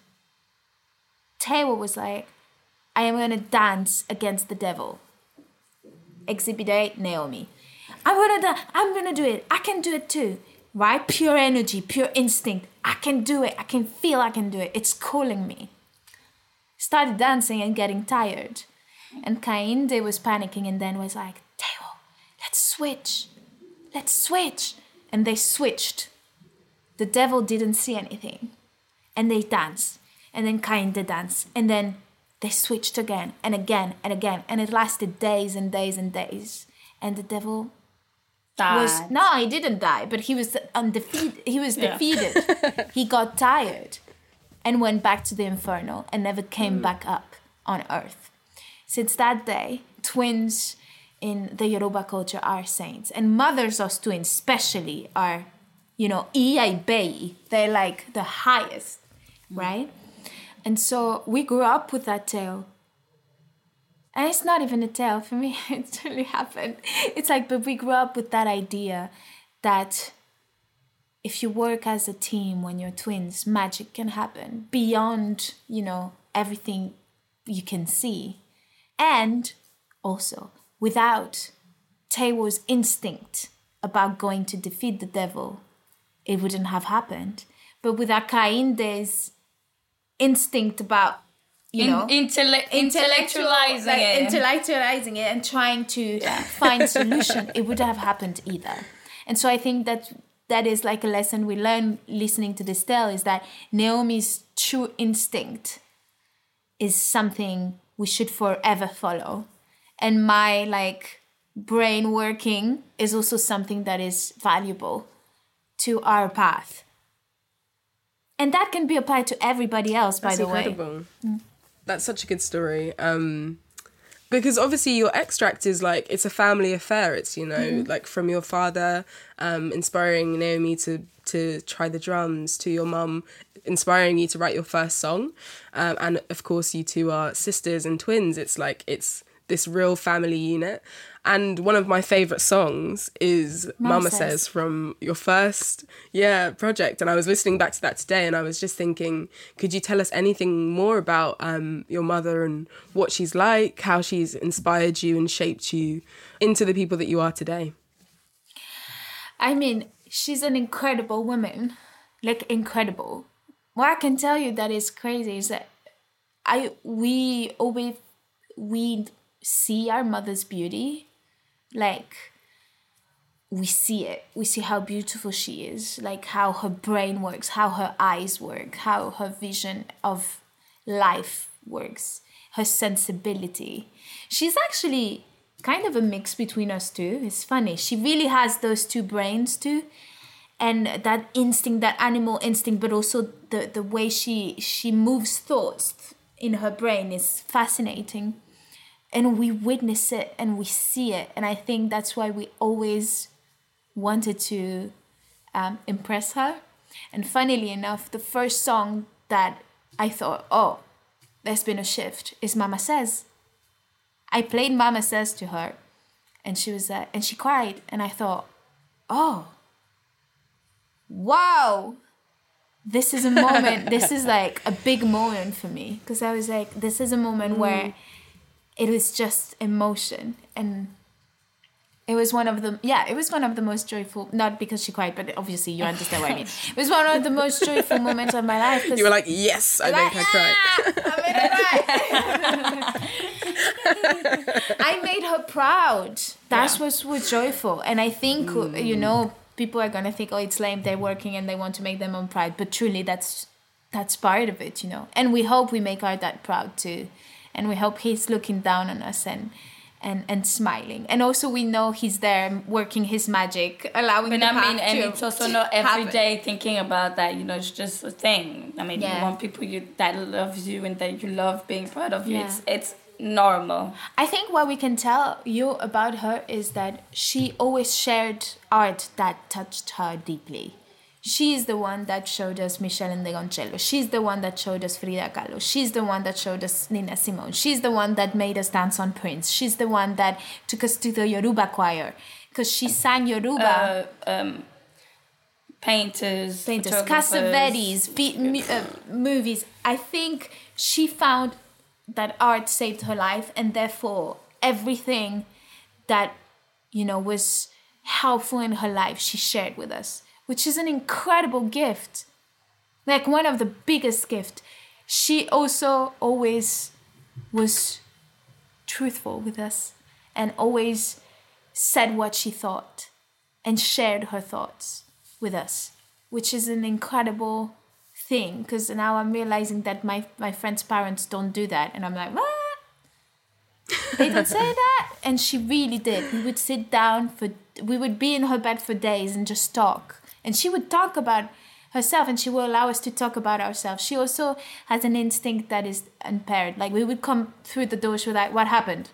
Teiwo was like, I am going to dance against the devil. Exhibit A, Naomi. I'm gonna do, I'm gonna do it. I can do it too, right? Pure energy, pure instinct. I can do it. I can feel I can do it. It's calling me. Started dancing and getting tired, and Kainde was panicking and then was like, Teiwo, let's switch, let's switch, and they switched. The devil didn't see anything, and they danced, and then Kainde danced, and then they switched again and again and again, and it lasted days and days and days. And the devil died. was no, he didn't die, but he was undefeated. He was yeah. defeated. He got tired, and went back to the inferno and never came mm. back up on earth. Since that day, twins in the Yoruba culture are saints, and mothers of twins, especially, are, you know, Iyaibe. They're like the highest, mm. right? And so we grew up with that tale. And it's not even a tale for me. It really happened. It's like, but we grew up with that idea that if you work as a team when you're twins, magic can happen beyond, you know, everything you can see. And also, without Teiwo's instinct about going to defeat the devil, it wouldn't have happened. But without Kainde's instinct about, you In, know, intelle- intellectualizing like, it, intellectualizing it, and trying to yeah. find a solution, it would have happened either. And so I think that that is like a lesson we learn listening to this tale, is that Naomi's true instinct is something we should forever follow, and my like brain working is also something that is valuable to our path. And that can be applied to everybody else, by That's the incredible. way. Mm. That's such a good story. Um, because obviously your extract is like, it's a family affair. It's, you know, mm-hmm. like from your father um, inspiring Naomi to, to try the drums, to your mum inspiring you to write your first song. Um, and of course, you two are sisters and twins. It's like, it's this real family unit. And one of my favourite songs is Mama, Mama Says. Says from your first yeah project. And I was listening back to that today and I was just thinking, could you tell us anything more about um, your mother and what she's like, how she's inspired you and shaped you into the people that you are today? I mean, she's an incredible woman, like incredible. What I can tell you that is crazy is that I we always, we see our mother's beauty. Like, we see it. We see how beautiful she is, like how her brain works, how her eyes work, how her vision of life works, her sensibility. She's actually kind of a mix between us two. It's funny. She really has those two brains too. And that instinct, that animal instinct, but also the, the way she she moves thoughts in her brain is fascinating. And we witness it and we see it. And I think that's why we always wanted to um, impress her. And funnily enough, the first song that I thought, oh, there's been a shift, is Mama Says. I played Mama Says to her, and she was uh, and she cried, and I thought, oh, wow, this is a moment. This is like a big moment for me, because I was like, this is a moment mm. where it was just emotion, and it was one of the yeah, it was one of the most joyful. Not because she cried, but obviously you understand what I mean. It was one of the most joyful moments of my life. You were like, yes, I like, made her cry. I made her cry. I made her proud. That's yeah. what was joyful, and I think mm. you know, people are gonna think, oh, it's lame. They're working and they want to make them own proud, but truly, that's that's part of it, you know. And we hope we make our dad proud too, and we hope he's looking down on us and. And, and smiling, and also we know he's there working his magic, allowing. But the I mean, path and to it's also not every happen. day thinking about that. You know, it's just a thing. I mean, Yeah. you want people you that loves you and that you love being part of you. Yeah. It's it's normal. I think what we can tell you about her is that she always shared art that touched her deeply. She's the one that showed us Michelle Ndegoncello. She's the one that showed us Frida Kahlo. She's the one that showed us Nina Simone. She's the one that made us dance on Prince. She's the one that took us to the Yoruba choir, because she sang Yoruba. Uh, um, painters, painters, photographers. Cassavetes, be, mu- uh, movies. I think she found that art saved her life, and therefore everything that, you know, was helpful in her life, she shared with us, which is an incredible gift. Like one of the biggest gifts. She also always was truthful with us and always said what she thought and shared her thoughts with us, which is an incredible thing, because now I'm realizing that my, my friends' parents don't do that. And I'm like, what? They don't say that? And she really did. We would sit down for, we would be in her bed for days and just talk. And she would talk about herself, and she will allow us to talk about ourselves. She also has an instinct that is impaired. Like we would come through the door, she was like, what happened?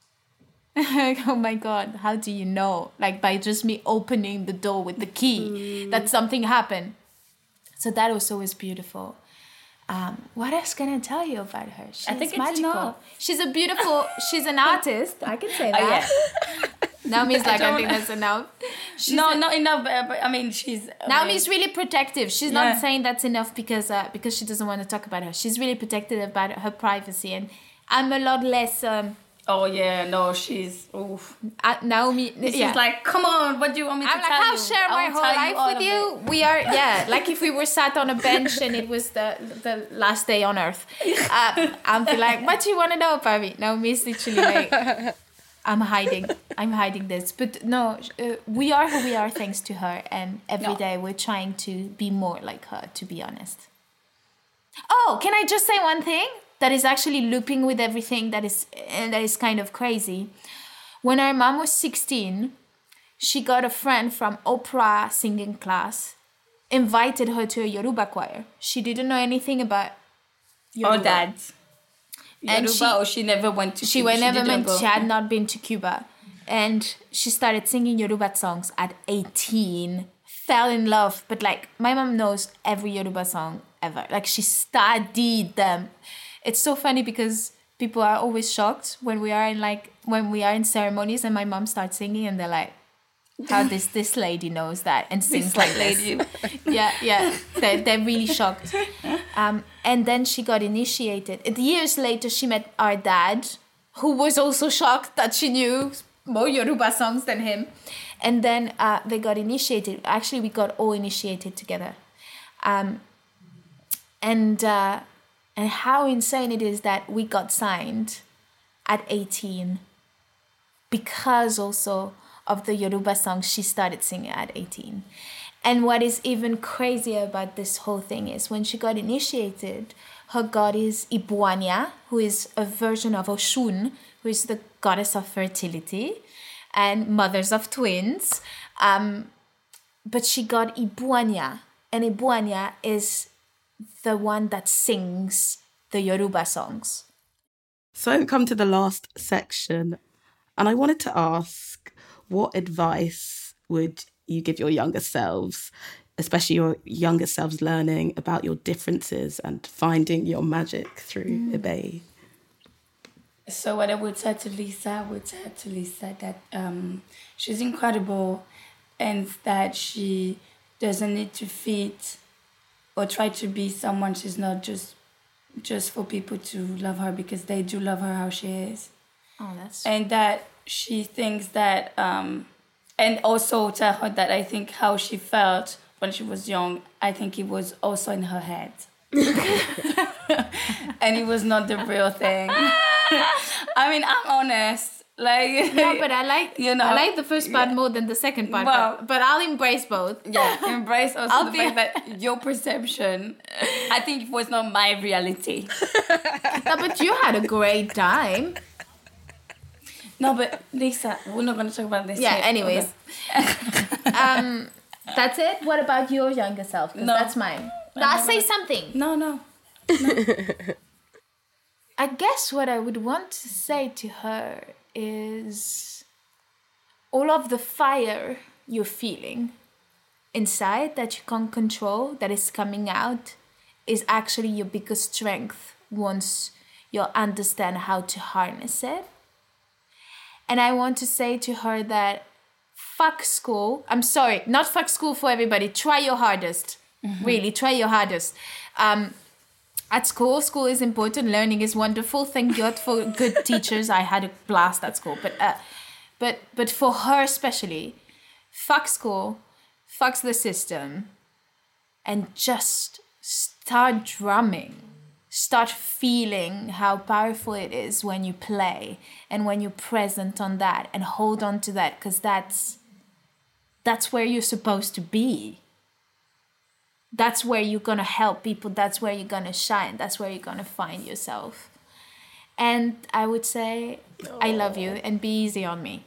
Like, oh my God, how do you know? Like by just me opening the door with the key, mm. that something happened. So that also is beautiful. Um, what else can I tell you about her? She's I think it's magical. enough. She's a beautiful, she's an artist. I can say that. Oh, yeah. Naomi's like, I, I think that's enough. She's no, a, not enough, but, but I mean, she's... I Naomi's mean, really protective. She's yeah. not saying that's enough because uh, because she doesn't want to talk about her. She's really protective about her privacy. And I'm a lot less... Um, oh, yeah, no, she's... Oof. Uh, Naomi... She's yeah. like, come on, what do you want me to I'm tell like, you? I'll share my whole life with you. We are, yeah, like if we were sat on a bench and it was the the last day on earth. Uh, I'll be like, what do you want to know about me? Naomi's literally like... I'm hiding. I'm hiding this. But no, uh, we are who we are thanks to her. And every no. day we're trying to be more like her, to be honest. Oh, can I just say one thing that is actually looping with everything that is, and that is kind of crazy? When our mom was sixteen, she got a friend from opera singing class, invited her to a Yoruba choir. She didn't know anything about Yoruba. Oh, dad. And Yoruba, she, or she never went to she Cuba. She never went. Go. She had not been to Cuba, and she started singing Yoruba songs at eighteen. Fell in love, but like my mom knows every Yoruba song ever. Like she studied them. It's so funny because people are always shocked when we are in like when we are in ceremonies and my mom starts singing and they're like, how this this lady knows that and sings like this. yeah, yeah. They're, they're really shocked. Um, and then she got initiated. And years later, she met our dad, who was also shocked that she knew more Yoruba songs than him. And then uh, they got initiated. Actually, we got all initiated together. Um, and uh, and how insane it is that we got signed at eighteen because also of the Yoruba songs she started singing at eighteen. And what is even crazier about this whole thing is when she got initiated, her god is Ibuanya, who is a version of Oshun, who is the goddess of fertility and mothers of twins. Um, but she got Ibuanya, and Ibuanya is the one that sings the Yoruba songs. So come to the last section, and I wanted to ask, what advice would you give your younger selves, especially your younger selves learning about your differences and finding your magic through mm. Ibe? So what I would say to Lisa, I would say to Lisa that um, she's incredible and that she doesn't need to fit or try to be someone she's not, just just for people to love her, because they do love her how she is. Oh, that's... And that she thinks that, um, and also tell her that I think how she felt when she was young, I think it was also in her head. And it was not the real thing. I mean, I'm honest. Like, no, but I like you know, I like the first part yeah. more than the second part. Well, but, but I'll embrace both. Yeah, embrace also I'll the be... fact that your perception, I think, was not my reality. No, but you had a great time. No, but Lisa, we're not going to talk about this. Yeah. Yet. Anyways, okay. um, that's it. What about your younger self? No, that's mine. No, I'll say something. No, no. no. I guess what I would want to say to her is all of the fire you're feeling inside that you can't control, that is coming out, is actually your biggest strength once you understand how to harness it. And I want to say to her that fuck school. I'm sorry, not fuck school for everybody. Try your hardest. Mm-hmm. Really, try your hardest. Um, At school, school is important. Learning is wonderful. Thank God for good teachers. I had a blast at school. But, uh, but, but for her especially, fuck school, fuck the system, and just start drumming. Start feeling how powerful it is when you play and when you're present on that, and hold on to that, because that's that's where you're supposed to be. That's where you're going to help people. That's where you're going to shine. That's where you're going to find yourself. And I would say, oh. I love you, and be easy on me.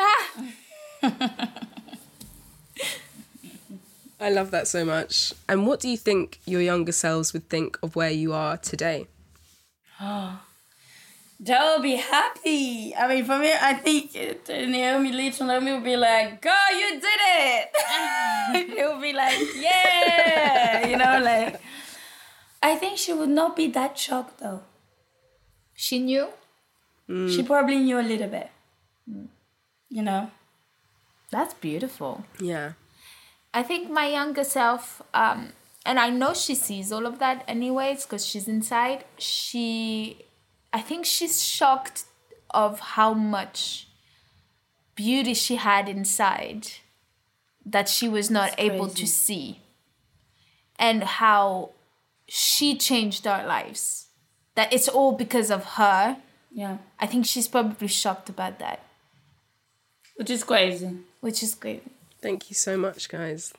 I love that so much. And what do you think your younger selves would think of where you are today? Oh, they'll be happy. I mean, for me, I think Naomi, little Naomi would be like, girl, you did it. He'll be like, yeah. You know, like, I think she would not be that shocked, though. She knew? Mm. She probably knew a little bit. Mm. You know? That's beautiful. Yeah. I think my younger self, um, and I know she sees all of that anyways because she's inside, she, I think she's shocked of how much beauty she had inside that she was not That's able crazy. to see, and how she changed our lives. That it's all because of her. Yeah. I think she's probably shocked about that. Which is crazy. Which is great. Thank you so much, guys.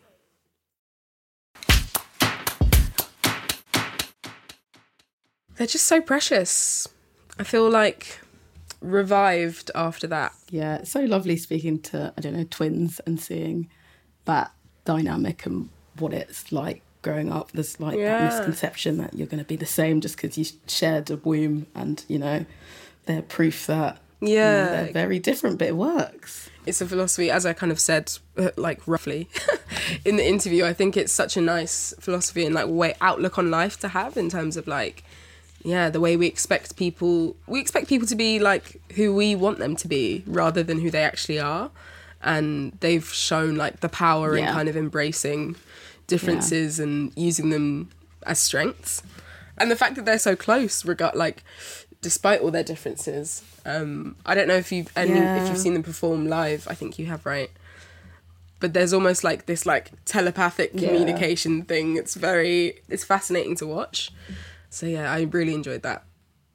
They're just so precious. I feel like revived after that. Yeah, it's so lovely speaking to, I don't know, twins and seeing that dynamic and what it's like growing up. There's like Yeah. that misconception that you're going to be the same just because you shared a womb, and, you know, they're proof that Yeah. you know, they're very different, but it works. It's a philosophy, as I kind of said, uh, like roughly in the interview. I think it's such a nice philosophy and like way outlook on life to have, in terms of like, yeah, the way we expect people, we expect people to be like who we want them to be rather than who they actually are. And they've shown like the power in Yeah. kind of embracing differences Yeah. and using them as strengths. And the fact that they're so close, regard like, despite all their differences. Um, I don't know if you've any, Yeah. if you've seen them perform live. I think you have, right? But there's almost like this like telepathic Yeah. communication thing. It's very, it's fascinating to watch. So yeah, I really enjoyed that.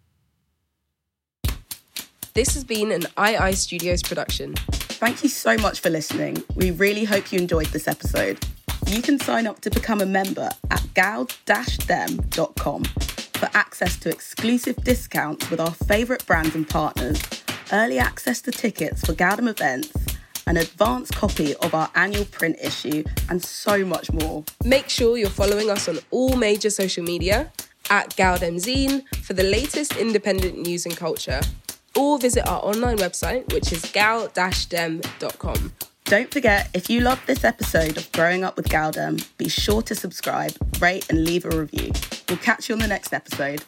This has been an I I Studios production. Thank you so much for listening. We really hope you enjoyed this episode. You can sign up to become a member at gal dash them dot com. for access to exclusive discounts with our favourite brands and partners, early access to tickets for Galdem events, an advanced copy of our annual print issue, and so much more. Make sure you're following us on all major social media at Galdem Zine for the latest independent news and culture, or visit our online website, which is gal dash dem dot com. Don't forget, if you loved this episode of Growing Up with Galdem, be sure to subscribe, rate and leave a review. We'll catch you on the next episode.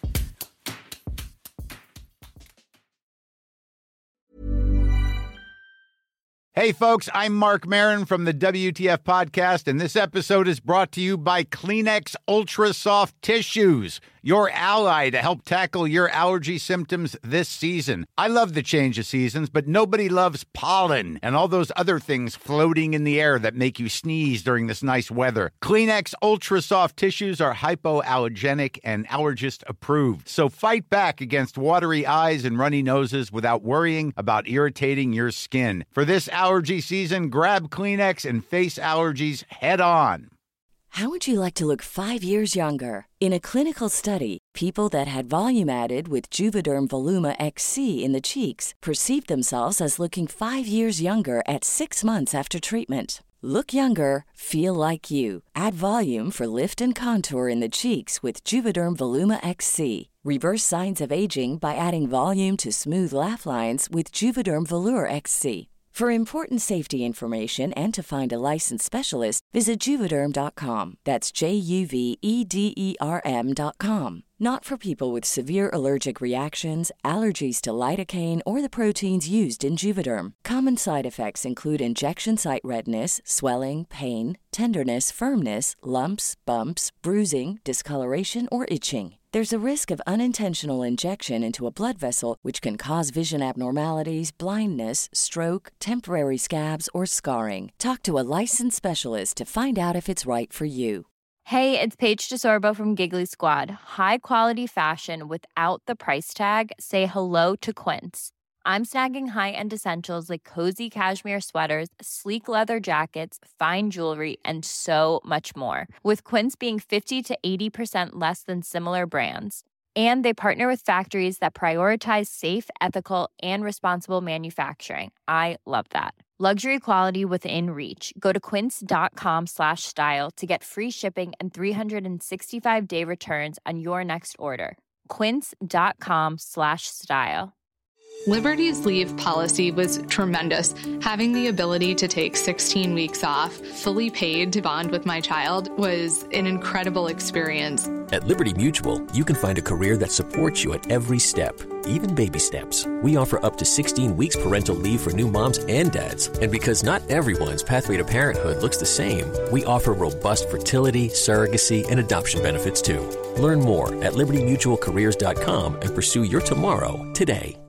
Hey folks, I'm Mark Maron from the W T F Podcast, and this episode is brought to you by Kleenex Ultra Soft Tissues, your ally to help tackle your allergy symptoms this season. I love the change of seasons, but nobody loves pollen and all those other things floating in the air that make you sneeze during this nice weather. Kleenex Ultra Soft Tissues are hypoallergenic and allergist approved, so fight back against watery eyes and runny noses without worrying about irritating your skin. For this allergy season, grab Kleenex and face allergies head on. How would you like to look five years younger? In a clinical study, people that had volume added with Juvederm Voluma X C in the cheeks perceived themselves as looking five years younger at six months after treatment. Look younger, feel like you. Add volume for lift and contour in the cheeks with Juvederm Voluma X C. Reverse signs of aging by adding volume to smooth laugh lines with Juvederm Volure X C. For important safety information and to find a licensed specialist, visit Juvederm dot com. That's J U V E D E R M dot com. Not for people with severe allergic reactions, allergies to lidocaine, or the proteins used in Juvederm. Common side effects include injection site redness, swelling, pain, tenderness, firmness, lumps, bumps, bruising, discoloration, or itching. There's a risk of unintentional injection into a blood vessel, which can cause vision abnormalities, blindness, stroke, temporary scabs, or scarring. Talk to a licensed specialist to find out if it's right for you. Hey, it's Paige DeSorbo from Giggly Squad. High quality fashion without the price tag. Say hello to Quince. I'm snagging high-end essentials like cozy cashmere sweaters, sleek leather jackets, fine jewelry, and so much more. With Quince being fifty to eighty percent less than similar brands. And they partner with factories that prioritize safe, ethical, and responsible manufacturing. I love that. Luxury quality within reach. Go to quince.com slash style to get free shipping and three sixty-five day returns on your next order. Quince.com slash style. Liberty's leave policy was tremendous. Having the ability to take sixteen weeks off, fully paid to bond with my child, was an incredible experience. At Liberty Mutual, you can find a career that supports you at every step, even baby steps. We offer up to sixteen weeks parental leave for new moms and dads. And because not everyone's pathway to parenthood looks the same, we offer robust fertility, surrogacy, and adoption benefits too. Learn more at liberty mutual careers dot com and pursue your tomorrow today.